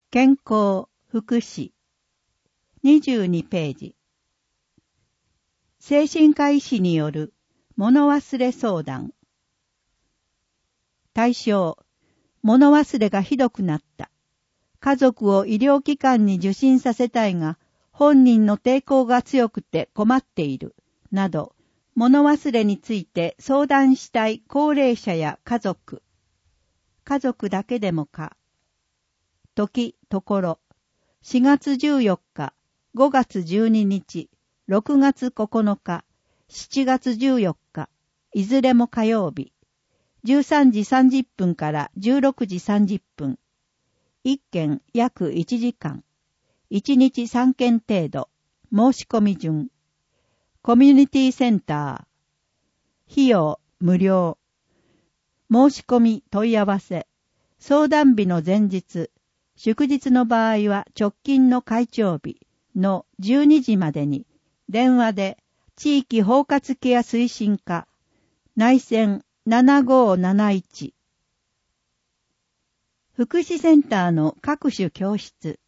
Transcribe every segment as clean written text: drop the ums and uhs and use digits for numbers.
健康、福祉。22ページ。精神科医師による物忘れ相談。対象、物忘れがひどくなった。家族を医療機関に受診させたいが、本人の抵抗が強くて困っている。など、物忘れについて相談したい高齢者や家族。家族だけでもか。時、ところ。4月14日、5月12日、6月9日、7月14日、いずれも火曜日。13時30分から16時30分。1件約1時間。1日3件程度。申し込み順。コミュニティセンター。費用無料。申し込み問い合わせ。相談日の前日。祝日の場合は直近の会長日の12時までに電話で地域包括ケア推進課内線7571福祉センターの各種教室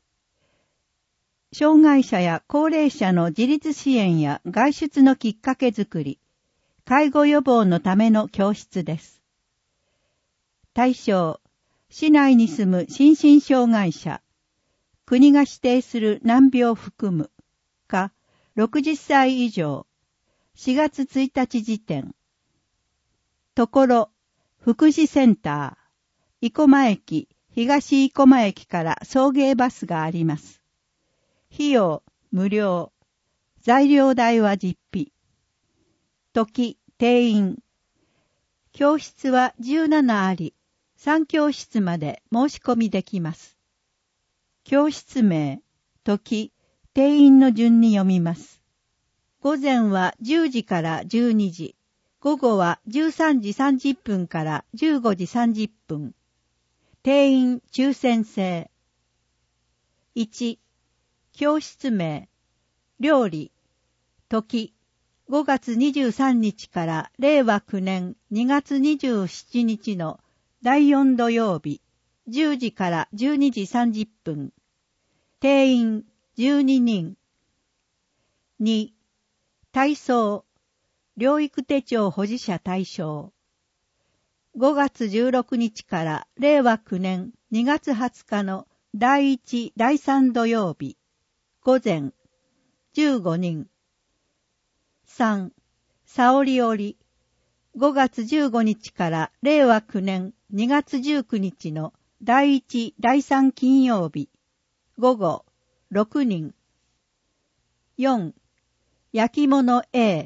障害者や高齢者の自立支援や外出のきっかけづくり介護予防のための教室です。対象市内に住む心身障害者、国が指定する難病を含む、か、60歳以上、4月1日時点。ところ、福祉センター、生駒駅、東生駒駅から送迎バスがあります。費用、無料。材料代は実費。時、定員。教室は17あり、3教室まで申し込みできます。教室名、時、定員の順に読みます。午前は10時から12時、午後は13時30分から15時30分。定員抽選制。1、教室名、料理、時、5月23日から令和9年2月27日の第4土曜日、10時から12時30分。定員12人。2、体操、療育手帳保持者対象。5月16日から令和9年2月20日の第1、第3土曜日、午前、15人。3、沙織織。5月15日から令和9年2月19日の第1、第3金曜日、午後、6人。4、焼き物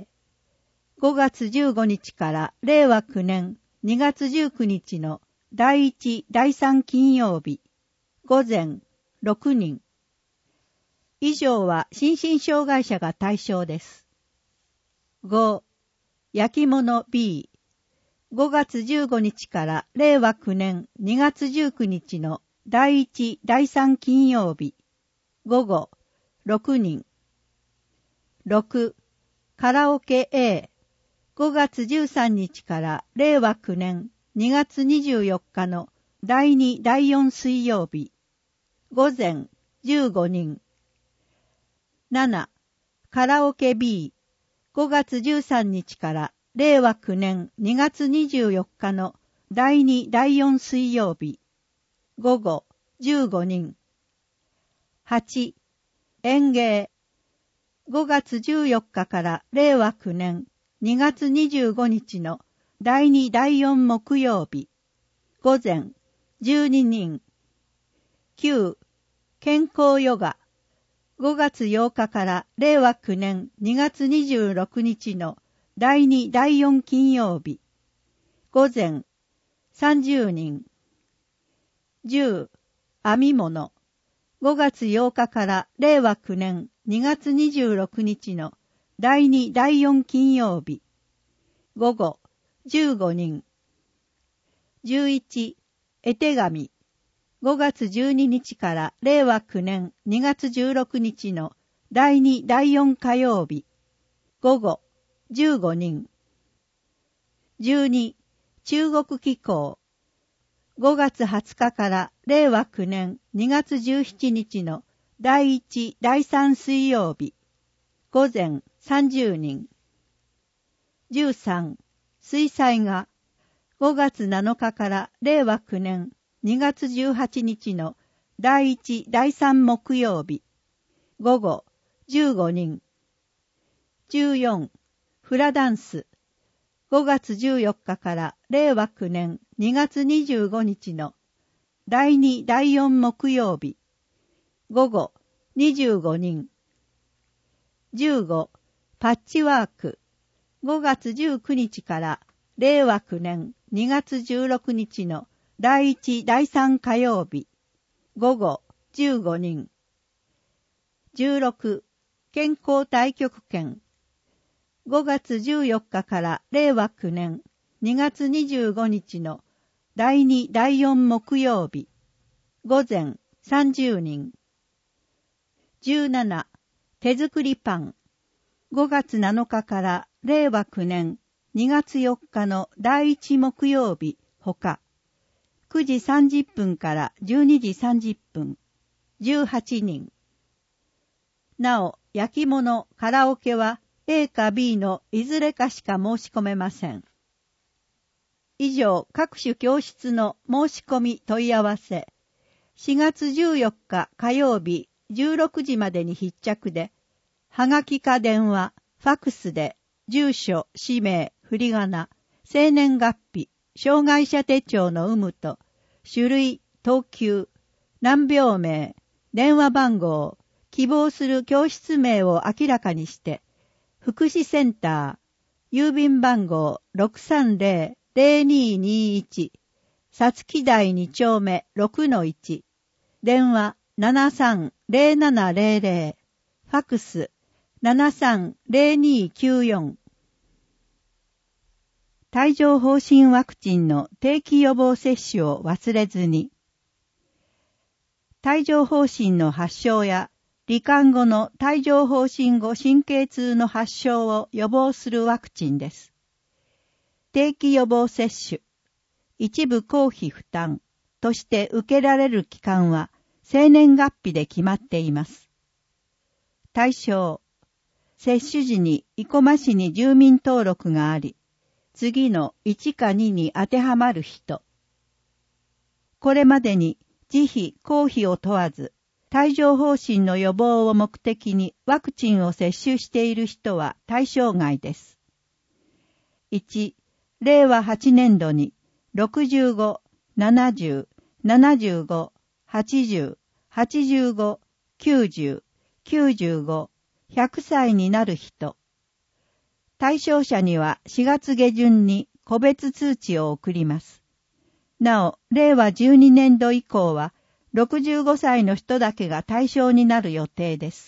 A。5月15日から令和9年2月19日の第1、第3金曜日、午前、6人。以上は心身障害者が対象です。5、焼き物 B。5月15日から令和9年2月19日の第1、第3金曜日、午後、6人。6、カラオケ A。5月13日から令和9年2月24日の第2、第4水曜日、午前、15人。7、カラオケ B。5月13日から令和9年2月24日の第2、第4水曜日、午後、15人。8、演芸。5月14日から令和9年2月25日の第2、第4木曜日、午前、12人。9、健康ヨガ。5月8日から令和9年2月26日の第2、第4金曜日、午前、30人。10、編み物。5月8日から令和9年2月26日の第2、第4金曜日、午後、15人。11、絵手紙。5月12日から令和9年2月16日の第2、第4火曜日、午後、15人。12、中国機構。 5月20日から令和9年2月17日の第1、第3水曜日、午前30人。13、水祭が5月7日から令和9年2月18日の第1、第3木曜日、午後15人。14、フラダンス。5月14日から令和9年2月25日の第2、第4木曜日、午後25人。15、パッチワーク。5月19日から令和9年2月16日の第1、第3火曜日、午後15人。16、健康太極拳。5月14日から令和9年2月25日の第2、第4木曜日、午前30人。17、手作りパン。5月7日から令和9年2月4日の第1木曜日ほか、9時30分から12時30分、18人。なお、焼き物、カラオケはA か B のいずれかしか申し込めません。以上、各種教室の申し込み問い合わせ。4月14日火曜日16時までに必着で、はがきか電話、ファクスで、住所、氏名、振り仮名、生年月日、障害者手帳の有無と、種類、等級、難病名、電話番号、希望する教室名を明らかにして、福祉センター、郵便番号 630-0221、さつき台2丁目 6-1、電話 73-0700、ファクス 73-0294。帯状疱疹ワクチンの定期予防接種を忘れずに。帯状疱疹の発症や罹患後の帯状疱疹後神経痛の発症を予防するワクチンです。定期予防接種、一部公費負担として受けられる期間は生年月日で決まっています。対象、接種時に生駒市に住民登録があり、次の1か2に当てはまる人。これまでに自費公費を問わず、帯状疱疹の予防を目的にワクチンを接種している人は対象外です。1、令和8年度に65、70、75、80、85、90、95、100歳になる人。対象者には4月下旬に個別通知を送ります。なお、令和12年度以降は、65歳の人だけが対象になる予定です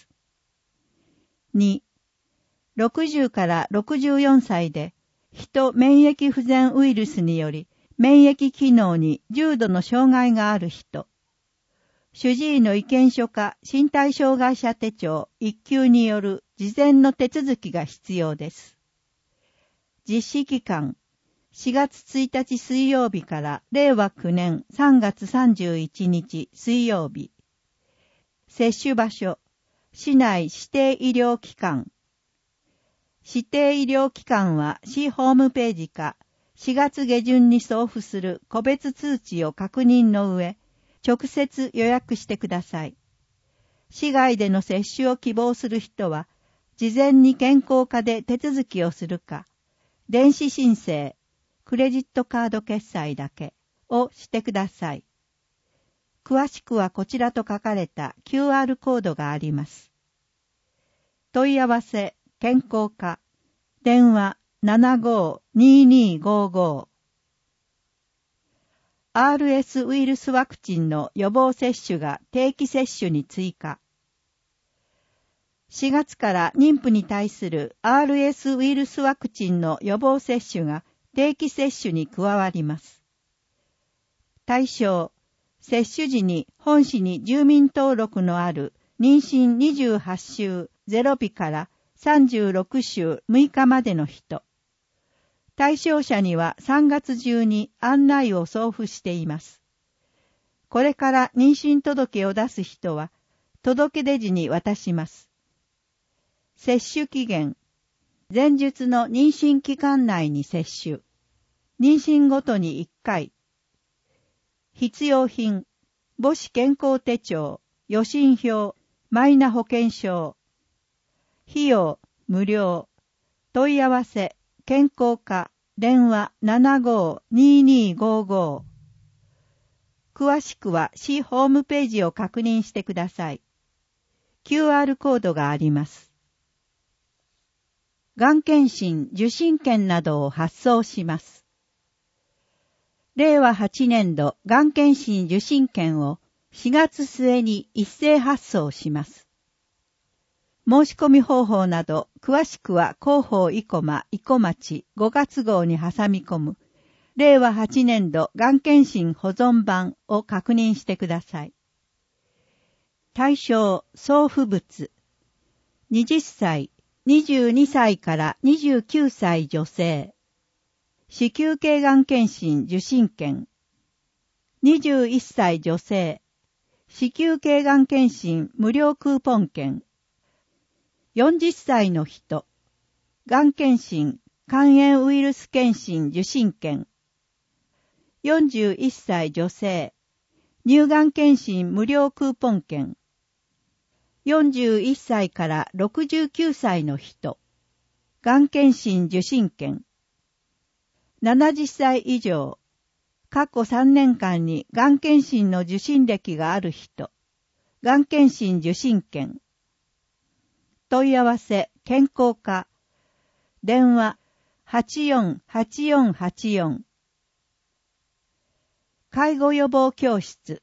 。2、60から64歳で、人免疫不全ウイルスにより、免疫機能に重度の障害がある人。主治医の意見書か身体障害者手帳1級による事前の手続きが必要です。実施期間、4月1日水曜日から令和9年3月31日水曜日。接種場所、市内指定医療機関。指定医療機関は市ホームページか4月下旬に送付する個別通知を確認の上、直接予約してください。市外での接種を希望する人は、事前に健康課で手続きをするか、電子申請、クレジットカード決済だけをしてください。詳しくはこちらと書かれた QR コードがあります。問い合わせ、健康課、電話 75-2255。RS ウイルスワクチンの予防接種が定期接種に追加。4月から妊婦に対する RS ウイルスワクチンの予防接種が定期接種に加わります。対象、接種時に本市に住民登録のある妊娠28週0日から36週6日までの人。 対象者には3月中に案内を送付しています。これから妊娠届を出す人は、届出時に渡します。接種期限。前述の妊娠期間内に接種。妊娠ごとに1回。必要品。母子健康手帳、予診票、マイナ保険証。費用、無料。問い合わせ、健康課、電話75-2255。詳しくは市ホームページを確認してください。QR コードがあります。がん検診、受診券などを発送します。令和8年度がん検診受診券を4月末に一斉発送します。申し込み方法など詳しくは広報生駒生駒町5月号に挟み込む令和8年度がん検診保存版を確認してください。対象送付物。20歳、22歳から29歳女性。子宮頸がん検診受診券。21歳女性。子宮頸がん検診無料クーポン券。40歳の人。がん検診、肝炎ウイルス検診受診券。41歳女性。乳がん検診無料クーポン券。41歳から69歳の人。がん検診受診券。70歳以上。過去3年間にがん検診の受診歴がある人。がん検診受診券。問い合わせ、健康課。電話、84-8484。介護予防教室。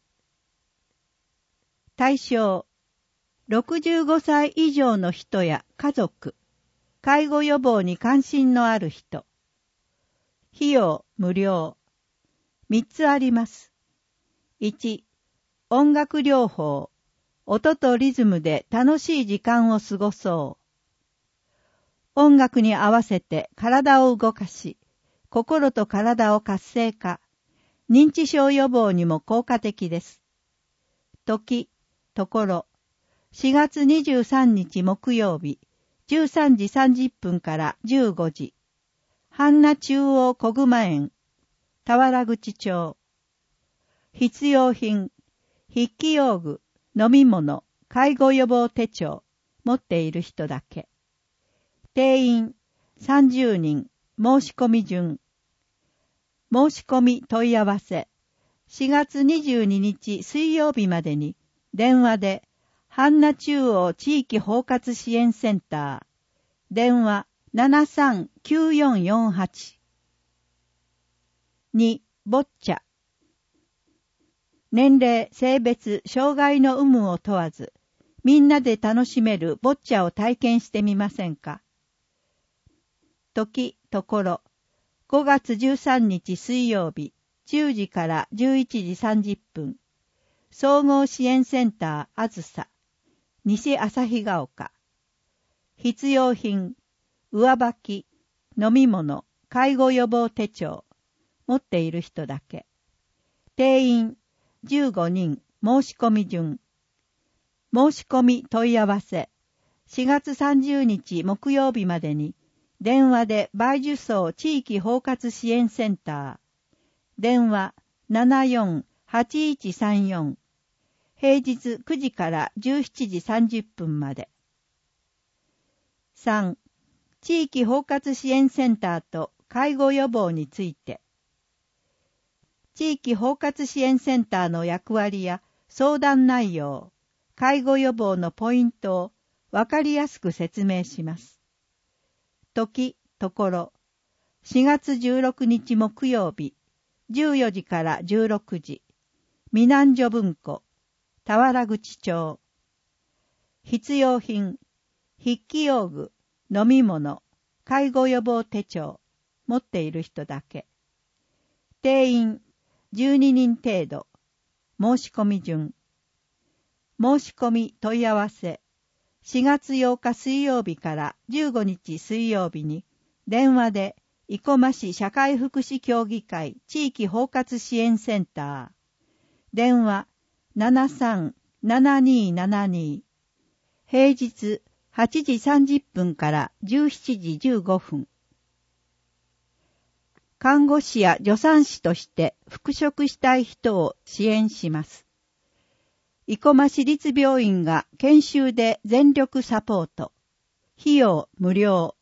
対象、65歳以上の人や家族。介護予防に関心のある人。費用、無料。3つあります。1、音楽療法。音とリズムで楽しい時間を過ごそう。音楽に合わせて体を動かし、心と体を活性化、認知症予防にも効果的です。時、ところ、4月23日木曜日、13時30分から15時、阪奈中央小熊園、田原口町。必要品、筆記用具、飲み物、介護予防手帳、持っている人だけ。定員、30人、申し込み順。申し込み問い合わせ、4月22日水曜日までに、電話で、阪奈中央地域包括支援センター、電話739448。2、ボッチャ。年齢、性別、障害の有無を問わず、みんなで楽しめるボッチャを体験してみませんか。時、ところ、5月13日水曜日、10時から11時30分、総合支援センターあずさ、西旭ヶ丘。必要品、上履き、飲み物、介護予防手帳、持っている人だけ。定員、15人、申し込み順。申し込み問い合わせ、4月30日木曜日までに、電話で梅樹荘地域包括支援センター、電話74-8134、平日9時から17時30分まで。3、地域包括支援センターと介護予防について。地域包括支援センターの役割や相談内容、介護予防のポイントをわかりやすく説明します。時、ところ、4月16日木曜日、14時から16時、美南所文庫、田原口町。必要品、筆記用具、飲み物、介護予防手帳、持っている人だけ。定員、12人程度。申し込み順。申し込み問い合わせ。4月8日水曜日から15日水曜日に電話で生駒市社会福祉協議会地域包括支援センター。電話73-7272。平日8時30分から17時15分。看護師や助産師として復職したい人を支援します。生駒市立病院が研修で全力サポート。費用無料。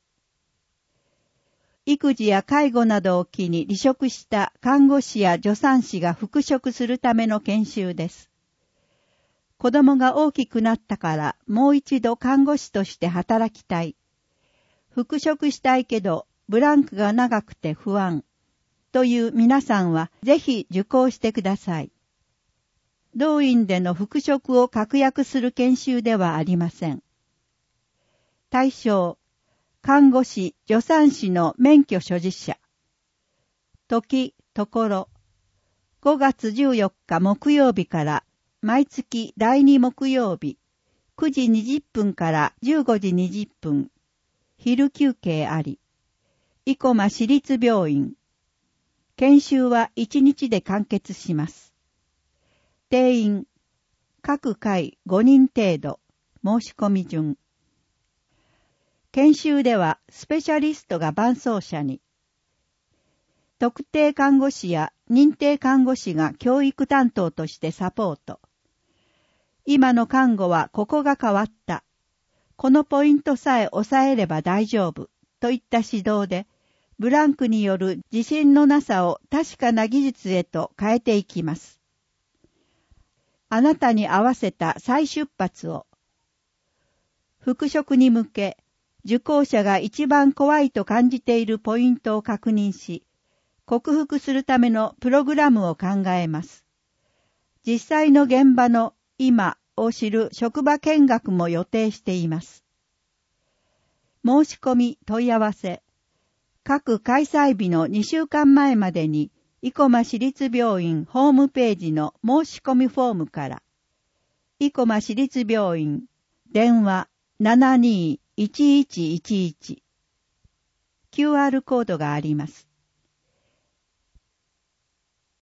育児や介護などを機に離職した看護師や助産師が復職するための研修です。子供が大きくなったからもう一度看護師として働きたい。復職したいけどブランクが長くて不安。という皆さんはぜひ受講してください。同院での復職を確約する研修ではありません。対象、看護師、助産師の免許所持者。時、ところ、5月14日木曜日から毎月第2木曜日、9時20分から15時20分、昼休憩あり、生駒市立病院。研修は1日で完結します。定員、各回5人程度、申し込み順。研修ではスペシャリストが伴走者に、特定看護師や認定看護師が教育担当としてサポート。今の看護はここが変わった。このポイントさえ抑えれば大丈夫といった指導で、ブランクによる自信のなさを確かな技術へと変えていきます。あなたに合わせた再出発を。復職に向け、受講者が一番怖いと感じているポイントを確認し、克服するためのプログラムを考えます。実際の現場の今を知る職場見学も予定しています。申し込み問い合わせ。各開催日の2週間前までに、生駒市立病院ホームページの申し込みフォームから、生駒市立病院、電話721111、QR コードがあります。